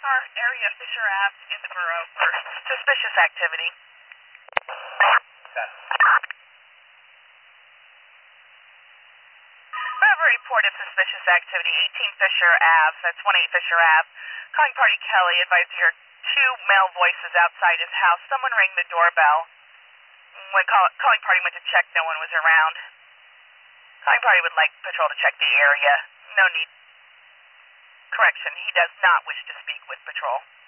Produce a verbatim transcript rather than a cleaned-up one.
car, area Fisher Ave in the borough for suspicious activity. I have a report of suspicious activity, eighteen Fisher Ave, that's one eight Fisher Ave. Calling party Kelly, advised to hear two male voices outside his house. Someone rang the doorbell. When call, calling party went to check, no one was around. Calling party would like patrol to check the area. No need. Correction, he does not wish to speak with patrol.